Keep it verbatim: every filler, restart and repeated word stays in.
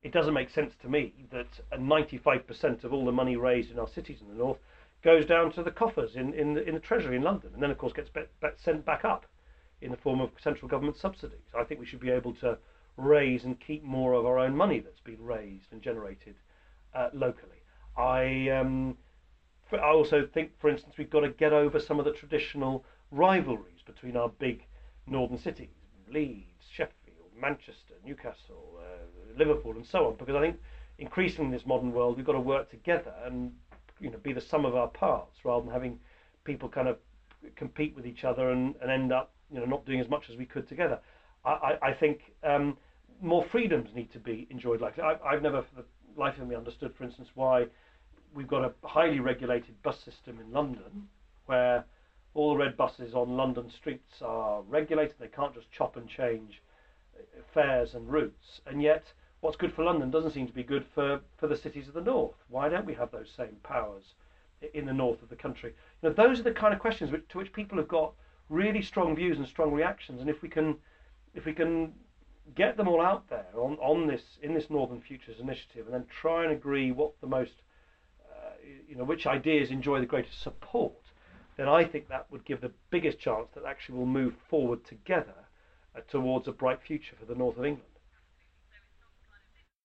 it doesn't make sense to me that ninety-five percent of all the money raised in our cities in the north goes down to the coffers in, in, the, in the Treasury in London, and then of course gets be, be sent back up in the form of central government subsidies. I think we should be able to raise and keep more of our own money that's been raised and generated uh, locally. I, um, I also think, for instance, we've got to get over some of the traditional rivalries between our big northern cities, Leeds, Sheffield, Manchester, Newcastle, uh, Liverpool, and so on, because I think increasingly in this modern world we've got to work together and, you know, be the sum of our parts rather than having people kind of compete with each other and, and end up, you know, not doing as much as we could together. I, I, I think um, more freedoms need to be enjoyed. Like I, I've never, for the life of me, understood, for instance, why we've got a highly regulated bus system in London where all the red buses on London streets are regulated. They can't just chop and change fares and routes. And yet what's good for London doesn't seem to be good for, for the cities of the north. Why don't we have those same powers in the north of the country? You know, those are the kind of questions which, to which people have got really strong views and strong reactions. And if we can, if we can get them all out there on, on this, in this Northern Futures Initiative, and then try and agree what the most, uh, you know, which ideas enjoy the greatest support, then I think that would give the biggest chance that actually we'll move forward together uh, towards a bright future for the north of England.